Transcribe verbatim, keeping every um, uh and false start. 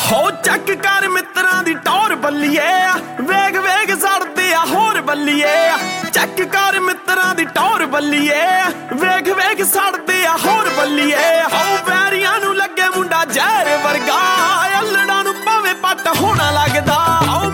ਹੋ ਚੱਕ ਕਰ ਮਿੱਤਰਾਂ ਦੀ ਟੌਰ ਬੱਲੀਏ, ਵੇਗ ਵੇਗ ਸੜਦੇ ਆ ਹੋਰ ਬੱਲੀਏ। ਚੱਕ ਕਰ ਮਿੱਤਰਾਂ ਦੀ ਟੌਰ ਬੱਲੀਏ, ਵੇਗ ਵੇਗ ਸੜਦੇ